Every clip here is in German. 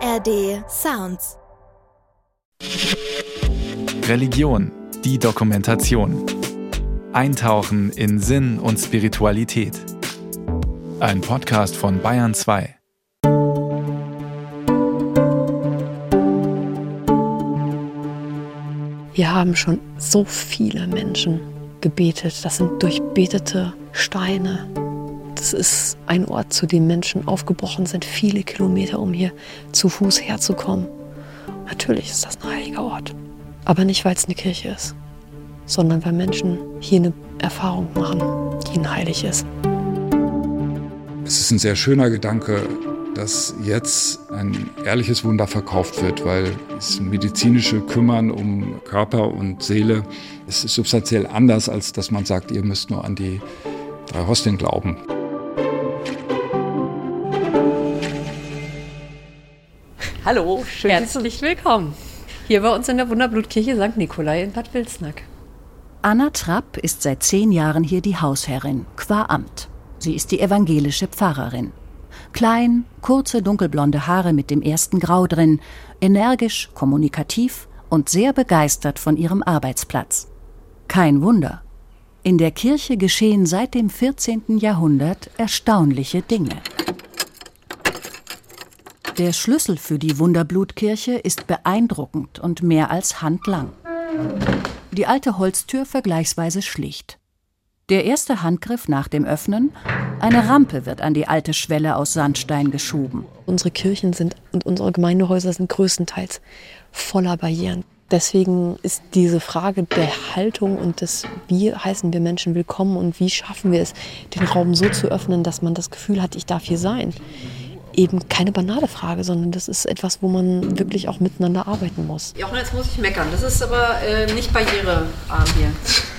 ARD Sounds. Religion, die Dokumentation. Eintauchen in Sinn und Spiritualität. Ein Podcast von Bayern 2. Wir haben schon so viele Menschen gebetet. Das sind durchbetete Steine. Das ist ein Ort, zu dem Menschen aufgebrochen sind, viele Kilometer, um hier zu Fuß herzukommen. Natürlich ist das ein heiliger Ort. Aber nicht, weil es eine Kirche ist, sondern weil Menschen hier eine Erfahrung machen, die ihnen heilig ist. Es ist ein sehr schöner Gedanke, dass jetzt ein ehrliches Wunder verkauft wird, weil das medizinische Kümmern um Körper und Seele, es ist substanziell anders, als dass man sagt, ihr müsst nur an die 3 Hostien glauben. Hallo, schön, herzlich willkommen hier bei uns in der Wunderblutkirche St. Nikolai in Bad Wilsnack. Anna Trapp ist seit 10 Jahren hier die Hausherrin, qua Amt. Sie ist die evangelische Pfarrerin. Klein, kurze, dunkelblonde Haare mit dem ersten Grau drin, energisch, kommunikativ und sehr begeistert von ihrem Arbeitsplatz. Kein Wunder. In der Kirche geschehen seit dem 14. Jahrhundert erstaunliche Dinge. Der Schlüssel für die Wunderblutkirche ist beeindruckend und mehr als handlang. Die alte Holztür vergleichsweise schlicht. Der erste Handgriff nach dem Öffnen: eine Rampe wird an die alte Schwelle aus Sandstein geschoben. Unsere Kirchen und unsere Gemeindehäuser sind größtenteils voller Barrieren. Deswegen ist diese Frage der Haltung und des, wie heißen wir Menschen willkommen und wie schaffen wir es, den Raum so zu öffnen, dass man das Gefühl hat, ich darf hier sein, eben keine banale Frage, sondern das ist etwas, wo man wirklich auch miteinander arbeiten muss. Jochen, jetzt muss ich meckern. Das ist aber nicht barrierearm hier.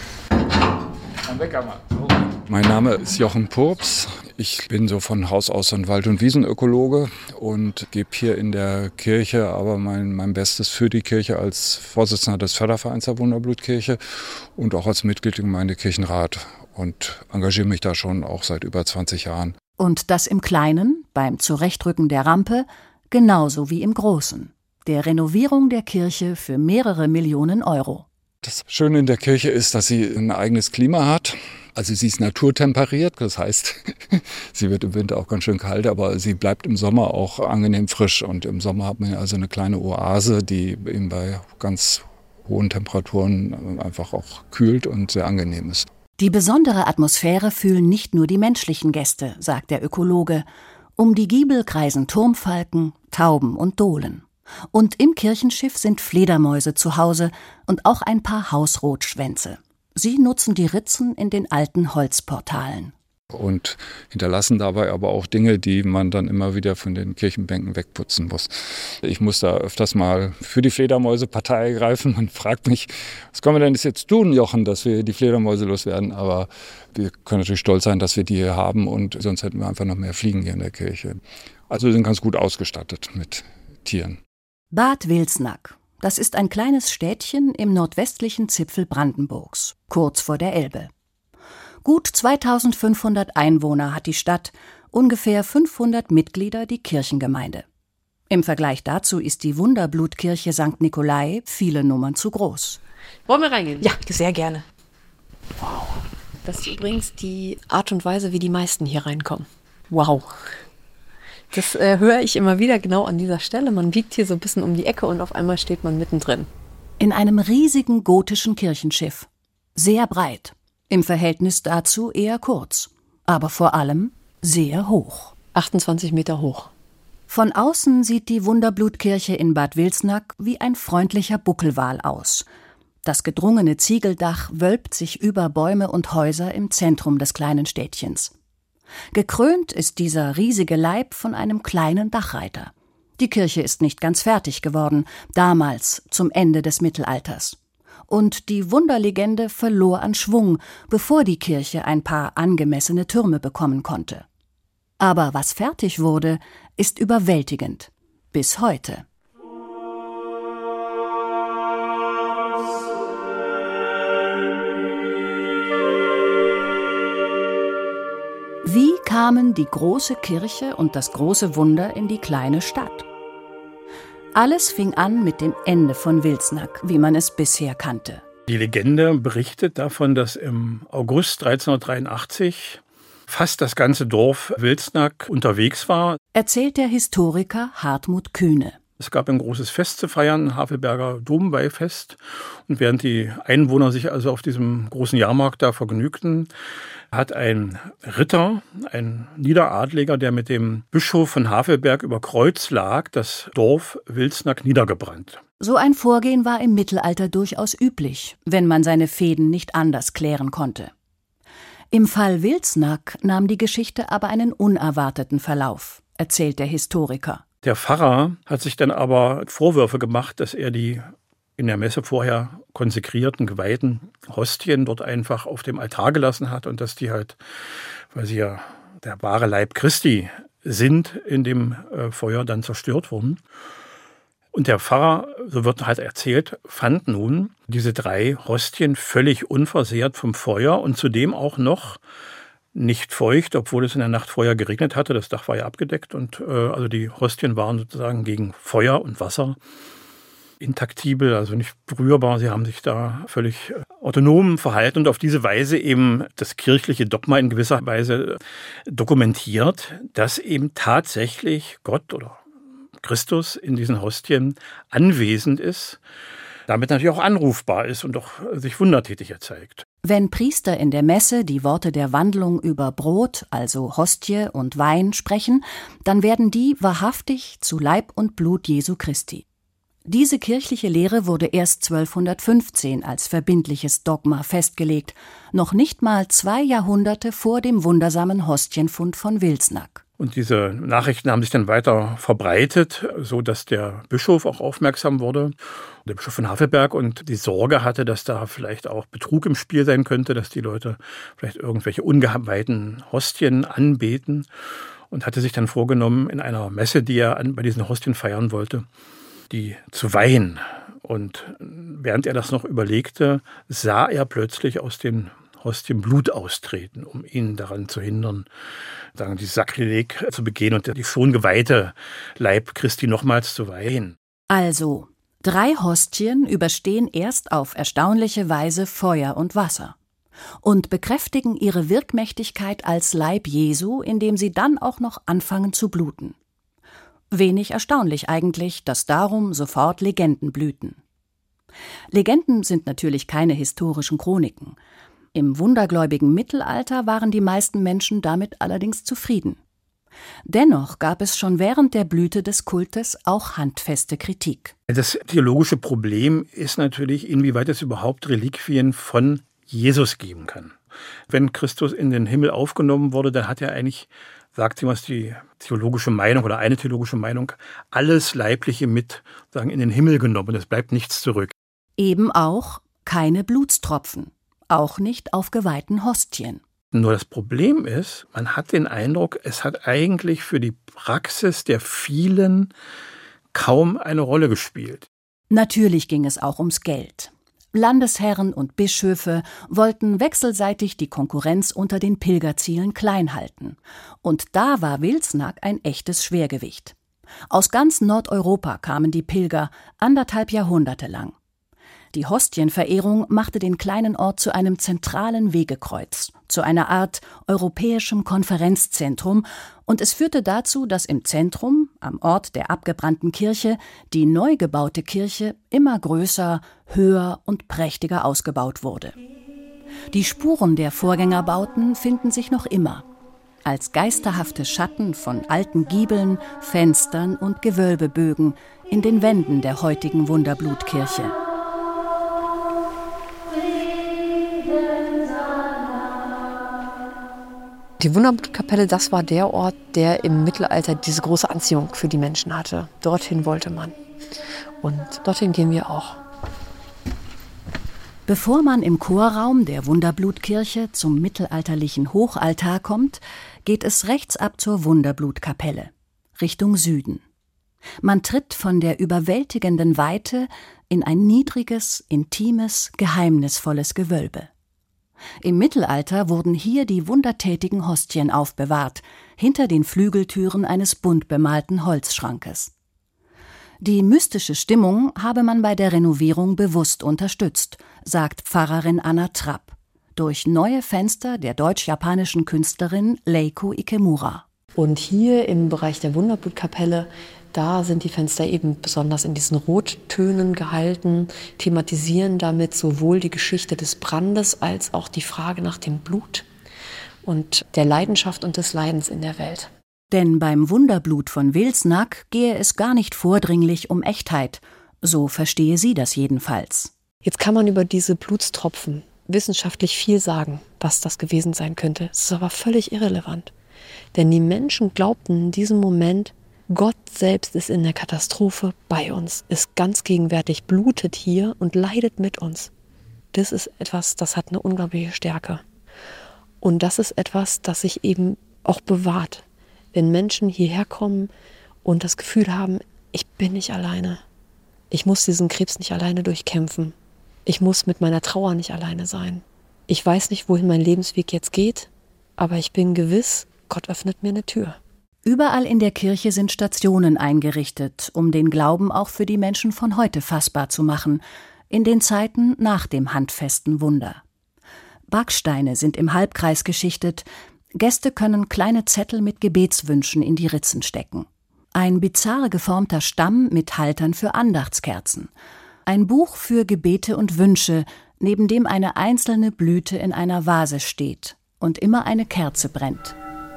Mein Name ist Jochen Purps. Ich bin so von Haus aus ein Wald- und Wiesenökologe und gebe hier in der Kirche aber mein Bestes für die Kirche als Vorsitzender des Fördervereins der Wunderblutkirche und auch als Mitglied im Gemeindekirchenrat und engagiere mich da schon auch seit über 20 Jahren. Und das im Kleinen, beim Zurechtrücken der Rampe, genauso wie im Großen. Der Renovierung der Kirche für mehrere Millionen Euro. Das Schöne in der Kirche ist, dass sie ein eigenes Klima hat. Also sie ist naturtemperiert, das heißt, sie wird im Winter auch ganz schön kalt, aber sie bleibt im Sommer auch angenehm frisch. Und im Sommer hat man also eine kleine Oase, die eben bei ganz hohen Temperaturen einfach auch kühlt und sehr angenehm ist. Die besondere Atmosphäre fühlen nicht nur die menschlichen Gäste, sagt der Ökologe. Um die Giebel kreisen Turmfalken, Tauben und Dohlen. Und im Kirchenschiff sind Fledermäuse zu Hause und auch ein paar Hausrotschwänze. Sie nutzen die Ritzen in den alten Holzportalen. Und hinterlassen dabei aber auch Dinge, die man dann immer wieder von den Kirchenbänken wegputzen muss. Ich muss da öfters mal für die Fledermäuse Partei ergreifen. Man fragt mich, was können wir denn jetzt tun, Jochen, dass wir die Fledermäuse loswerden? Aber wir können natürlich stolz sein, dass wir die hier haben und sonst hätten wir einfach noch mehr Fliegen hier in der Kirche. Also wir sind ganz gut ausgestattet mit Tieren. Bad Wilsnack. Das ist ein kleines Städtchen im nordwestlichen Zipfel Brandenburgs, kurz vor der Elbe. Gut 2500 Einwohner hat die Stadt, ungefähr 500 Mitglieder die Kirchengemeinde. Im Vergleich dazu ist die Wunderblutkirche St. Nikolai viele Nummern zu groß. Wollen wir reingehen? Ja, sehr gerne. Wow. Das ist übrigens die Art und Weise, wie die meisten hier reinkommen. Wow. Das höre ich immer wieder genau an dieser Stelle. Man biegt hier so ein bisschen um die Ecke und auf einmal steht man mittendrin. In einem riesigen gotischen Kirchenschiff. Sehr breit. Im Verhältnis dazu eher kurz. Aber vor allem sehr hoch. 28 Meter hoch. Von außen sieht die Wunderblutkirche in Bad Wilsnack wie ein freundlicher Buckelwal aus. Das gedrungene Ziegeldach wölbt sich über Bäume und Häuser im Zentrum des kleinen Städtchens. Gekrönt ist dieser riesige Leib von einem kleinen Dachreiter. Die Kirche ist nicht ganz fertig geworden, damals zum Ende des Mittelalters. Und die Wunderlegende verlor an Schwung, bevor die Kirche ein paar angemessene Türme bekommen konnte. Aber was fertig wurde, ist überwältigend. Bis heute. Wie kamen die große Kirche und das große Wunder in die kleine Stadt? Alles fing an mit dem Ende von Wilsnack, wie man es bisher kannte. Die Legende berichtet davon, dass im August 1383 fast das ganze Dorf Wilsnack unterwegs war. Erzählt der Historiker Hartmut Kühne. Es gab ein großes Fest zu feiern, Havelberger Domweihfest. Und während die Einwohner sich also auf diesem großen Jahrmarkt da vergnügten, hat ein Ritter, ein Niederadliger, der mit dem Bischof von Havelberg über Kreuz lag, das Dorf Wilsnack niedergebrannt. So ein Vorgehen war im Mittelalter durchaus üblich, wenn man seine Fehden nicht anders klären konnte. Im Fall Wilsnack nahm die Geschichte aber einen unerwarteten Verlauf, erzählt der Historiker. Der Pfarrer hat sich dann aber Vorwürfe gemacht, dass er die in der Messe vorher konsekrierten, geweihten Hostien dort einfach auf dem Altar gelassen hat und dass die halt, weil sie ja der wahre Leib Christi sind, in dem Feuer dann zerstört wurden. Und der Pfarrer, so wird halt erzählt, fand nun diese 3 Hostien völlig unversehrt vom Feuer und zudem auch noch nicht feucht, obwohl es in der Nacht vorher geregnet hatte. Das Dach war ja abgedeckt und also die Hostien waren sozusagen gegen Feuer und Wasser intaktibel, also nicht berührbar. Sie haben sich da völlig autonom verhalten und auf diese Weise eben das kirchliche Dogma in gewisser Weise dokumentiert, dass eben tatsächlich Gott oder Christus in diesen Hostien anwesend ist, damit natürlich auch anrufbar ist und auch sich wundertätig zeigt. Wenn Priester in der Messe die Worte der Wandlung über Brot, also Hostie und Wein, sprechen, dann werden die wahrhaftig zu Leib und Blut Jesu Christi. Diese kirchliche Lehre wurde erst 1215 als verbindliches Dogma festgelegt, noch nicht mal 2 Jahrhunderte vor dem wundersamen Hostienfund von Wilsnack. Und diese Nachrichten haben sich dann weiter verbreitet, so dass der Bischof auch aufmerksam wurde, der Bischof von Havelberg, und die Sorge hatte, dass da vielleicht auch Betrug im Spiel sein könnte, dass die Leute vielleicht irgendwelche ungeweihten Hostien anbeten, und hatte sich dann vorgenommen, in einer Messe, die er bei diesen Hostien feiern wollte, die zu weihen. Und während er das noch überlegte, sah er plötzlich aus den Hostien Blut austreten, um ihn daran zu hindern, dieses Sakrileg zu begehen und die schon geweihte Leib Christi nochmals zu weihen. Also, 3 Hostien überstehen erst auf erstaunliche Weise Feuer und Wasser und bekräftigen ihre Wirkmächtigkeit als Leib Jesu, indem sie dann auch noch anfangen zu bluten. Wenig erstaunlich eigentlich, dass darum sofort Legenden blühten. Legenden sind natürlich keine historischen Chroniken. Im wundergläubigen Mittelalter waren die meisten Menschen damit allerdings zufrieden. Dennoch gab es schon während der Blüte des Kultes auch handfeste Kritik. Das theologische Problem ist natürlich, inwieweit es überhaupt Reliquien von Jesus geben kann. Wenn Christus in den Himmel aufgenommen wurde, dann hat er eigentlich, sagt jemand die theologische Meinung oder eine theologische Meinung, alles Leibliche mit in den Himmel genommen. Es bleibt nichts zurück. Eben auch keine Blutstropfen. Auch nicht auf geweihten Hostien. Nur das Problem ist, man hat den Eindruck, es hat eigentlich für die Praxis der vielen kaum eine Rolle gespielt. Natürlich ging es auch ums Geld. Landesherren und Bischöfe wollten wechselseitig die Konkurrenz unter den Pilgerzielen klein halten. Und da war Wilsnack ein echtes Schwergewicht. Aus ganz Nordeuropa kamen die Pilger 1,5 Jahrhunderte lang. Die Hostienverehrung machte den kleinen Ort zu einem zentralen Wegekreuz, zu einer Art europäischem Konferenzzentrum, und es führte dazu, dass im Zentrum, am Ort der abgebrannten Kirche, die neu gebaute Kirche immer größer, höher und prächtiger ausgebaut wurde. Die Spuren der Vorgängerbauten finden sich noch immer, als geisterhafte Schatten von alten Giebeln, Fenstern und Gewölbebögen in den Wänden der heutigen Wunderblutkirche. Die Wunderblutkapelle, das war der Ort, der im Mittelalter diese große Anziehung für die Menschen hatte. Dorthin wollte man. Und dorthin gehen wir auch. Bevor man im Chorraum der Wunderblutkirche zum mittelalterlichen Hochaltar kommt, geht es rechts ab zur Wunderblutkapelle, Richtung Süden. Man tritt von der überwältigenden Weite in ein niedriges, intimes, geheimnisvolles Gewölbe. Im Mittelalter wurden hier die wundertätigen Hostien aufbewahrt, hinter den Flügeltüren eines bunt bemalten Holzschrankes. Die mystische Stimmung habe man bei der Renovierung bewusst unterstützt, sagt Pfarrerin Anna Trapp, durch neue Fenster der deutsch-japanischen Künstlerin Leiko Ikemura. Und hier im Bereich der Wunderblutkapelle, da sind die Fenster eben besonders in diesen Rottönen gehalten, thematisieren damit sowohl die Geschichte des Brandes als auch die Frage nach dem Blut und der Leidenschaft und des Leidens in der Welt. Denn beim Wunderblut von Wilsnack gehe es gar nicht vordringlich um Echtheit. So verstehe sie das jedenfalls. Jetzt kann man über diese Blutstropfen wissenschaftlich viel sagen, was das gewesen sein könnte. Es ist aber völlig irrelevant. Denn die Menschen glaubten in diesem Moment, Gott selbst ist in der Katastrophe bei uns, ist ganz gegenwärtig, blutet hier und leidet mit uns. Das ist etwas, das hat eine unglaubliche Stärke. Und das ist etwas, das sich eben auch bewahrt. Wenn Menschen hierher kommen und das Gefühl haben, ich bin nicht alleine. Ich muss diesen Krebs nicht alleine durchkämpfen. Ich muss mit meiner Trauer nicht alleine sein. Ich weiß nicht, wohin mein Lebensweg jetzt geht, aber ich bin gewiss, Gott öffnet mir eine Tür. Überall in der Kirche sind Stationen eingerichtet, um den Glauben auch für die Menschen von heute fassbar zu machen, in den Zeiten nach dem handfesten Wunder. Backsteine sind im Halbkreis geschichtet, Gäste können kleine Zettel mit Gebetswünschen in die Ritzen stecken. Ein bizarr geformter Stamm mit Haltern für Andachtskerzen. Ein Buch für Gebete und Wünsche, neben dem eine einzelne Blüte in einer Vase steht und immer eine Kerze brennt.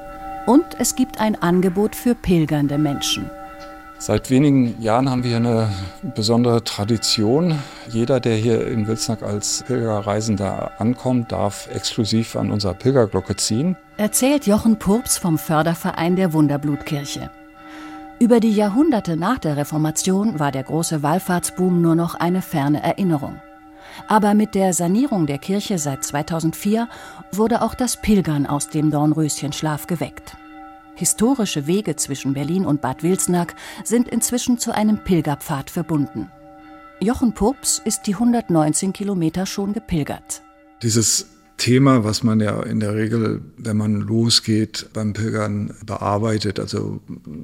Und es gibt ein Angebot für pilgernde Menschen. Seit wenigen Jahren haben wir eine besondere Tradition. Jeder, der hier in Wilsnack als Pilgerreisender ankommt, darf exklusiv an unserer Pilgerglocke ziehen. Erzählt Jochen Purps vom Förderverein der Wunderblutkirche. Über die Jahrhunderte nach der Reformation war der große Wallfahrtsboom nur noch eine ferne Erinnerung. Aber mit der Sanierung der Kirche seit 2004 wurde auch das Pilgern aus dem Dornröschenschlaf geweckt. Historische Wege zwischen Berlin und Bad Wilsnack sind inzwischen zu einem Pilgerpfad verbunden. Jochen Purps ist die 119 Kilometer schon gepilgert. Dieses Thema, was man ja in der Regel, wenn man losgeht, beim Pilgern bearbeitet, also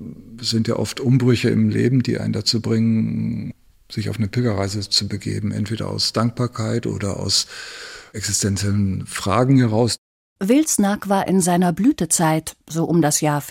es sind ja oft Umbrüche im Leben, die einen dazu bringen, sich auf eine Pilgerreise zu begeben, entweder aus Dankbarkeit oder aus existenziellen Fragen heraus. Wilsnack war in seiner Blütezeit, so um das Jahr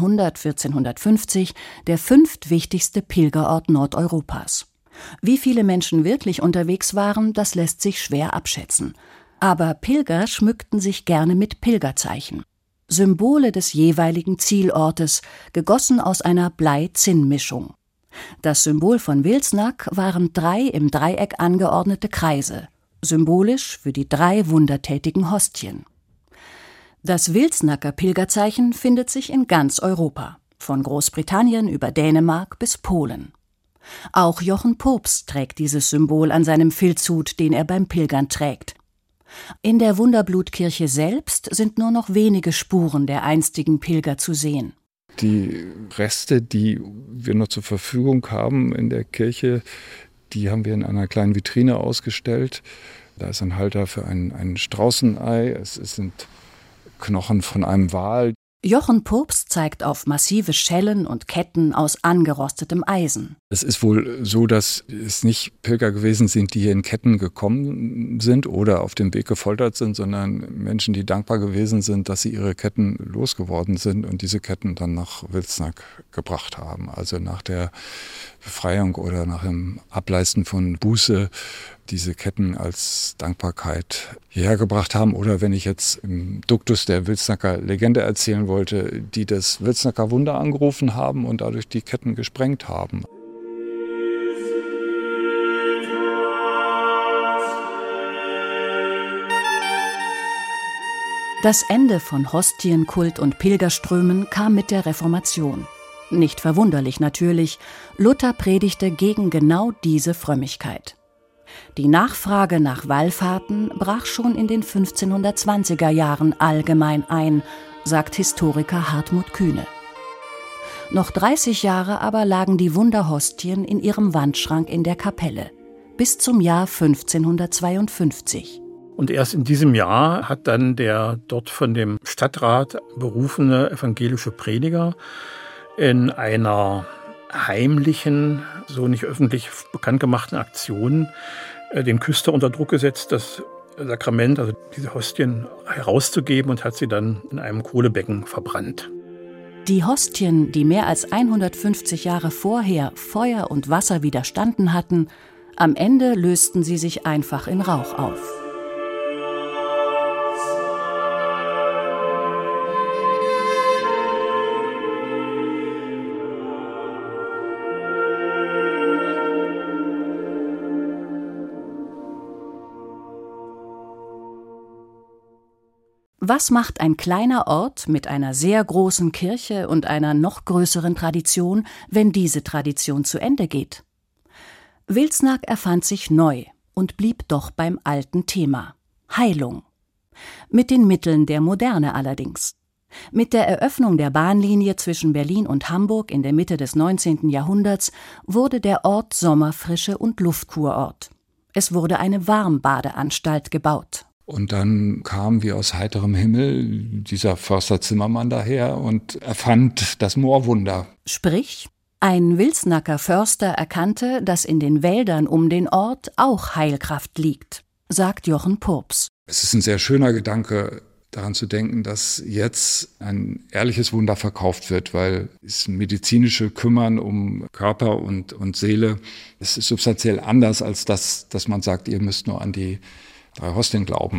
1450, der 5. wichtigste Pilgerort Nordeuropas. Wie viele Menschen wirklich unterwegs waren, das lässt sich schwer abschätzen. Aber Pilger schmückten sich gerne mit Pilgerzeichen. Symbole des jeweiligen Zielortes, gegossen aus einer Blei-Zinn-Mischung. Das Symbol von Wilsnack waren 3 im Dreieck angeordnete Kreise, symbolisch für die 3 wundertätigen Hostien. Das Wilsnacker Pilgerzeichen findet sich in ganz Europa, von Großbritannien über Dänemark bis Polen. Auch Jochen Purps trägt dieses Symbol an seinem Filzhut, den er beim Pilgern trägt. In der Wunderblutkirche selbst sind nur noch wenige Spuren der einstigen Pilger zu sehen. Die Reste, die wir noch zur Verfügung haben in der Kirche, die haben wir in einer kleinen Vitrine ausgestellt. Da ist ein Halter für ein Straußenei, es sind Knochen von einem Wal. Jochen Purps zeigt auf massive Schellen und Ketten aus angerostetem Eisen. Es ist wohl so, dass es nicht Pilger gewesen sind, die hier in Ketten gekommen sind oder auf dem Weg gefoltert sind, sondern Menschen, die dankbar gewesen sind, dass sie ihre Ketten losgeworden sind und diese Ketten dann nach Wilsnack gebracht haben. Also nach der Befreiung oder nach dem Ableisten von Buße diese Ketten als Dankbarkeit hierher gebracht haben. Oder wenn ich jetzt im Duktus der Wilsnacker Legende erzählen wollte, die das Wilsnacker Wunder angerufen haben und dadurch die Ketten gesprengt haben. Das Ende von Hostienkult und Pilgerströmen kam mit der Reformation. Nicht verwunderlich natürlich, Luther predigte gegen genau diese Frömmigkeit. Die Nachfrage nach Wallfahrten brach schon in den 1520er Jahren allgemein ein, sagt Historiker Hartmut Kühne. Noch 30 Jahre aber lagen die Wunderhostien in ihrem Wandschrank in der Kapelle, bis zum Jahr 1552. Und erst in diesem Jahr hat dann der dort von dem Stadtrat berufene evangelische Prediger in einer heimlichen so nicht öffentlich bekannt gemachten Aktionen den Küster unter Druck gesetzt, das Sakrament, also diese Hostien, herauszugeben und hat sie dann in einem Kohlebecken verbrannt. Die Hostien, die mehr als 150 Jahre vorher Feuer und Wasser widerstanden hatten, am Ende lösten sie sich einfach in Rauch auf. Was macht ein kleiner Ort mit einer sehr großen Kirche und einer noch größeren Tradition, wenn diese Tradition zu Ende geht? Wilsnack erfand sich neu und blieb doch beim alten Thema: Heilung. Mit den Mitteln der Moderne allerdings. Mit der Eröffnung der Bahnlinie zwischen Berlin und Hamburg in der Mitte des 19. Jahrhunderts wurde der Ort Sommerfrische- und Luftkurort. Es wurde eine Warmbadeanstalt gebaut. Und dann kam wie aus heiterem Himmel dieser Förster Zimmermann daher und erfand das Moorwunder. Sprich, ein Wilsnacker Förster erkannte, dass in den Wäldern um den Ort auch Heilkraft liegt, sagt Jochen Purps. Es ist ein sehr schöner Gedanke, daran zu denken, dass jetzt ein ehrliches Wunder verkauft wird, weil das medizinische Kümmern um Körper und Seele, es ist substanziell anders als das, dass man sagt, ihr müsst nur an die 3 Hostien glauben.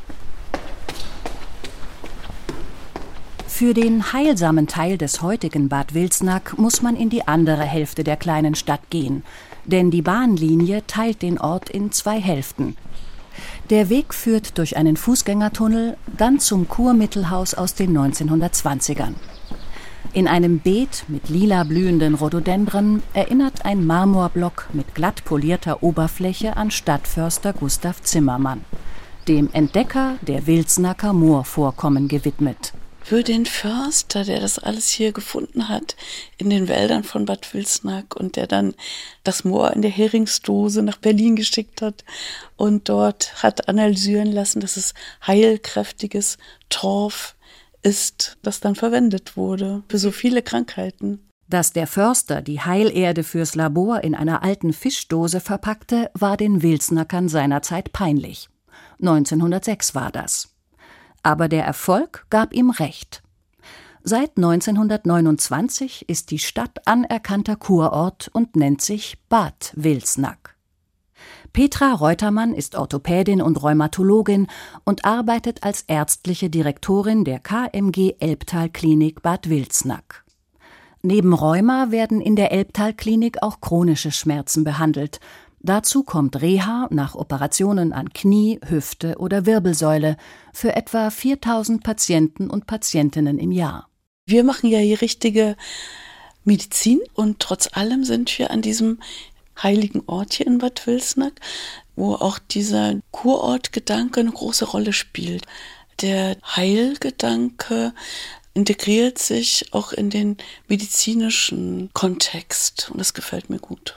Für den heilsamen Teil des heutigen Bad Wilsnack muss man in die andere Hälfte der kleinen Stadt gehen, denn die Bahnlinie teilt den Ort in 2 Hälften. Der Weg führt durch einen Fußgängertunnel, dann zum Kurmittelhaus aus den 1920ern. In einem Beet mit lila blühenden Rhododendren erinnert ein Marmorblock mit glatt polierter Oberfläche an Stadtförster Gustav Zimmermann, dem Entdecker der Wilsnacker Moorvorkommen gewidmet. Für den Förster, der das alles hier gefunden hat, in den Wäldern von Bad Wilsnack und der dann das Moor in der Heringsdose nach Berlin geschickt hat und dort hat analysieren lassen, dass es heilkräftiges Torf ist, das dann verwendet wurde für so viele Krankheiten. Dass der Förster die Heilerde fürs Labor in einer alten Fischdose verpackte, war den Wilsnackern seinerzeit peinlich. 1906 war das. Aber der Erfolg gab ihm recht. Seit 1929 ist die Stadt anerkannter Kurort und nennt sich Bad Wilsnack. Petra Reutermann ist Orthopädin und Rheumatologin und arbeitet als ärztliche Direktorin der KMG Elbtal-Klinik Bad Wilsnack. Neben Rheuma werden in der Elbtal-Klinik auch chronische Schmerzen behandelt. Dazu kommt Reha nach Operationen an Knie, Hüfte oder Wirbelsäule für etwa 4.000 Patienten und Patientinnen im Jahr. Wir machen ja hier richtige Medizin und trotz allem sind wir an diesem heiligen Ort hier in Bad Wilsnack, wo auch dieser Kurortgedanke eine große Rolle spielt. Der Heilgedanke integriert sich auch in den medizinischen Kontext und das gefällt mir gut.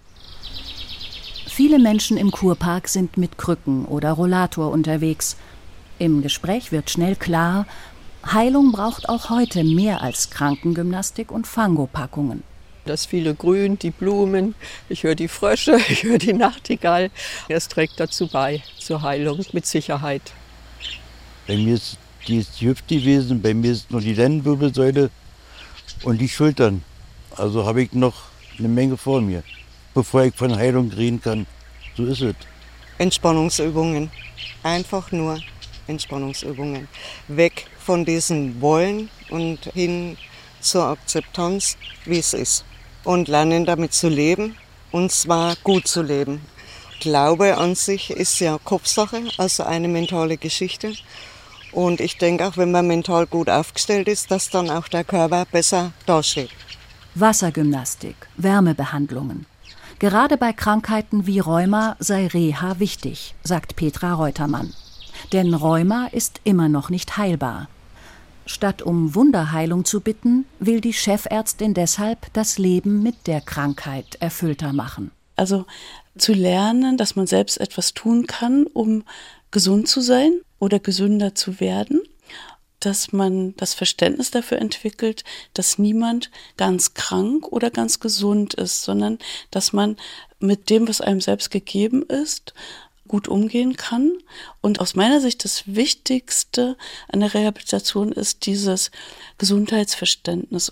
Viele Menschen im Kurpark sind mit Krücken oder Rollator unterwegs. Im Gespräch wird schnell klar, Heilung braucht auch heute mehr als Krankengymnastik und Fangopackungen. Das viele Grün, die Blumen, ich höre die Frösche, ich höre die Nachtigall. Das trägt dazu bei, zur Heilung, mit Sicherheit. Bei mir ist die Hüfte gewesen, bei mir ist nur die Lendenwirbelsäule und die Schultern. Also habe ich noch eine Menge vor mir, bevor ich von Heilung reden kann. So ist es. Entspannungsübungen, einfach nur Entspannungsübungen. Weg von diesem Wollen und hin zur Akzeptanz, wie es ist. Und lernen damit zu leben, und zwar gut zu leben. Glaube an sich ist ja Kopfsache, also eine mentale Geschichte. Und ich denke auch, wenn man mental gut aufgestellt ist, dass dann auch der Körper besser dasteht. Wassergymnastik, Wärmebehandlungen. Gerade bei Krankheiten wie Rheuma sei Reha wichtig, sagt Petra Reutermann. Denn Rheuma ist immer noch nicht heilbar. Statt um Wunderheilung zu bitten, will die Chefärztin deshalb das Leben mit der Krankheit erfüllter machen. Also zu lernen, dass man selbst etwas tun kann, um gesund zu sein oder gesünder zu werden. dass man das Verständnis dafür entwickelt, dass niemand ganz krank oder ganz gesund ist, sondern dass man mit dem, was einem selbst gegeben ist, gut umgehen kann. Und aus meiner Sicht das Wichtigste an der Rehabilitation ist dieses Gesundheitsverständnis.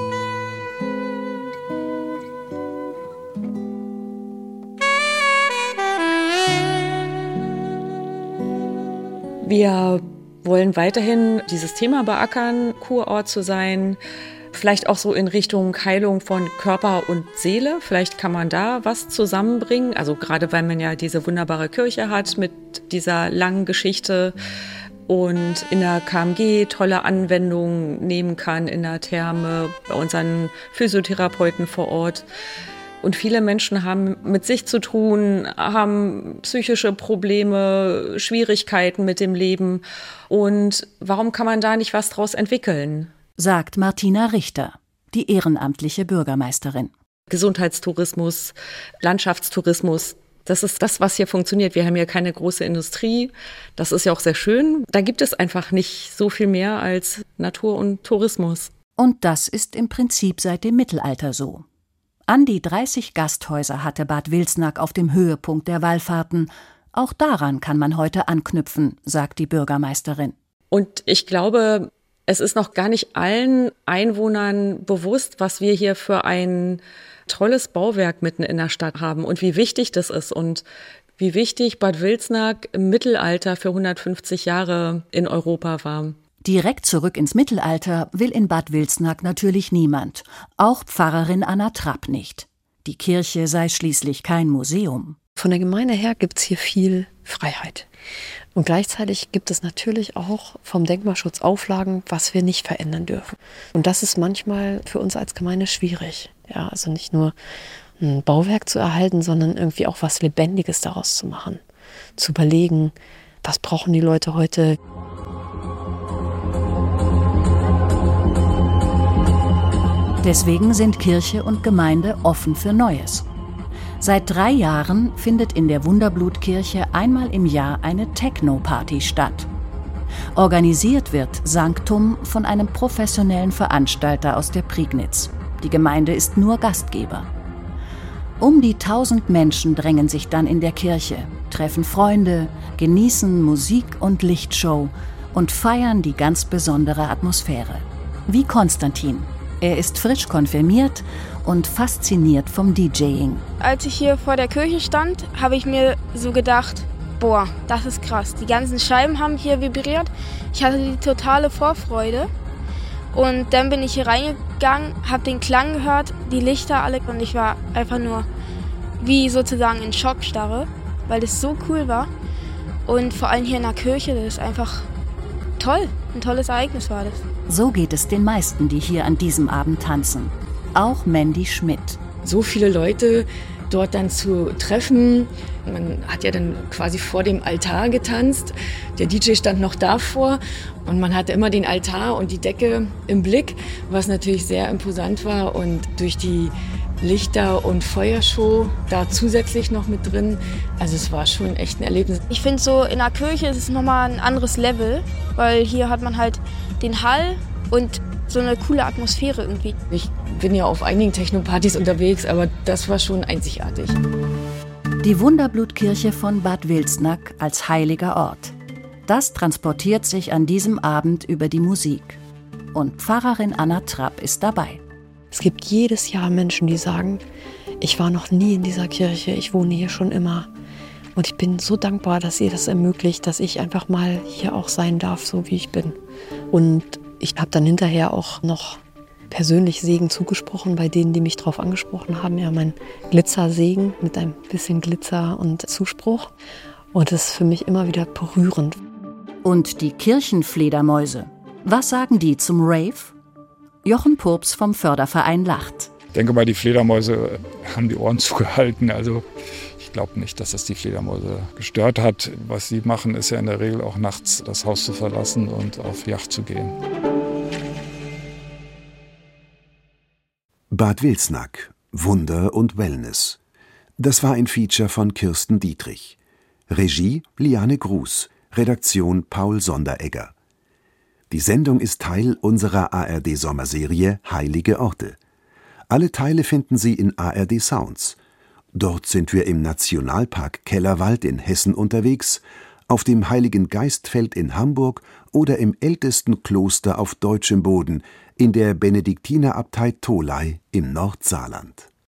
Wir wollen weiterhin dieses Thema beackern, Kurort zu sein, vielleicht auch so in Richtung Heilung von Körper und Seele. Vielleicht kann man da was zusammenbringen. Also gerade weil man ja diese wunderbare Kirche hat mit dieser langen Geschichte und in der KMG tolle Anwendungen nehmen kann, in der Therme, bei unseren Physiotherapeuten vor Ort. Und viele Menschen haben mit sich zu tun, haben psychische Probleme, Schwierigkeiten mit dem Leben. Und warum kann man da nicht was draus entwickeln? Sagt Martina Richter, die ehrenamtliche Bürgermeisterin. Gesundheitstourismus, Landschaftstourismus, das ist das, was hier funktioniert. Wir haben hier keine große Industrie. Das ist ja auch sehr schön. Da gibt es einfach nicht so viel mehr als Natur und Tourismus. Und das ist im Prinzip seit dem Mittelalter so. An die 30 Gasthäuser hatte Bad Wilsnack auf dem Höhepunkt der Wallfahrten. Auch daran kann man heute anknüpfen, sagt die Bürgermeisterin. Und ich glaube, es ist noch gar nicht allen Einwohnern bewusst, was wir hier für ein tolles Bauwerk mitten in der Stadt haben und wie wichtig das ist und wie wichtig Bad Wilsnack im Mittelalter für 150 Jahre in Europa war. Direkt zurück ins Mittelalter will in Bad Wilsnack natürlich niemand, auch Pfarrerin Anna Trapp nicht. Die Kirche sei schließlich kein Museum. Von der Gemeinde her gibt es hier viel Freiheit. Und gleichzeitig gibt es natürlich auch vom Denkmalschutz Auflagen, was wir nicht verändern dürfen. Und das ist manchmal für uns als Gemeinde schwierig. Ja, also nicht nur ein Bauwerk zu erhalten, sondern irgendwie auch was Lebendiges daraus zu machen. Zu überlegen, was brauchen die Leute heute? Deswegen sind Kirche und Gemeinde offen für Neues. Seit 3 Jahren findet in der Wunderblutkirche einmal im Jahr eine Techno-Party statt. Organisiert wird Sanctum von einem professionellen Veranstalter aus der Prignitz. Die Gemeinde ist nur Gastgeber. Um die 1000 Menschen drängen sich dann in der Kirche, treffen Freunde, genießen Musik- und Lichtshow und feiern die ganz besondere Atmosphäre. Wie Konstantin. Er ist frisch konfirmiert und fasziniert vom DJing. Als ich hier vor der Kirche stand, habe ich mir so gedacht, boah, das ist krass. Die ganzen Scheiben haben hier vibriert. Ich hatte die totale Vorfreude. Und dann bin ich hier reingegangen, habe den Klang gehört, die Lichter alle. Und ich war einfach nur wie sozusagen in Schockstarre, weil das so cool war. Und vor allem hier in der Kirche, das ist einfach toll. Ein tolles Ereignis war das. So geht es den meisten, die hier an diesem Abend tanzen. Auch Mandy Schmidt. So viele Leute dort dann zu treffen. Man hat ja dann quasi vor dem Altar getanzt. Der DJ stand noch davor und man hatte immer den Altar und die Decke im Blick, was natürlich sehr imposant war. Und durch die Lichter- und Feuershow da zusätzlich noch mit drin. Also es war schon echt ein Erlebnis. Ich finde so, in der Kirche ist es nochmal ein anderes Level, weil hier hat man halt den Hall und so eine coole Atmosphäre irgendwie. Ich bin ja auf einigen Techno-Partys unterwegs, aber das war schon einzigartig. Die Wunderblutkirche von Bad Wilsnack als heiliger Ort. Das transportiert sich an diesem Abend über die Musik. Und Pfarrerin Anna Trapp ist dabei. Es gibt jedes Jahr Menschen, die sagen, ich war noch nie in dieser Kirche, ich wohne hier schon immer. Und ich bin so dankbar, dass ihr das ermöglicht, dass ich einfach mal hier auch sein darf, so wie ich bin. Und ich habe dann hinterher auch noch persönlich Segen zugesprochen bei denen, die mich drauf angesprochen haben. Ja, mein Glitzersegen mit ein bisschen Glitzer und Zuspruch. Und das ist für mich immer wieder berührend. Und die Kirchenfledermäuse, was sagen die zum Rave? Jochen Purps vom Förderverein lacht. Ich denke mal, die Fledermäuse haben die Ohren zugehalten. Also ich glaube nicht, dass das die Fledermäuse gestört hat. Was sie machen, ist ja in der Regel auch nachts das Haus zu verlassen und auf Jagd zu gehen. Bad Wilsnack, Wunder und Wellness. Das war ein Feature von Kirsten Dietrich. Regie Liane Gruß, Redaktion Paul Sonderegger. Die Sendung ist Teil unserer ARD-Sommerserie Heilige Orte. Alle Teile finden Sie in ARD Sounds. Dort sind wir im Nationalpark Kellerwald in Hessen unterwegs, auf dem Heiligen Geistfeld in Hamburg oder im ältesten Kloster auf deutschem Boden, in der Benediktinerabtei Tholey im Nordsaarland.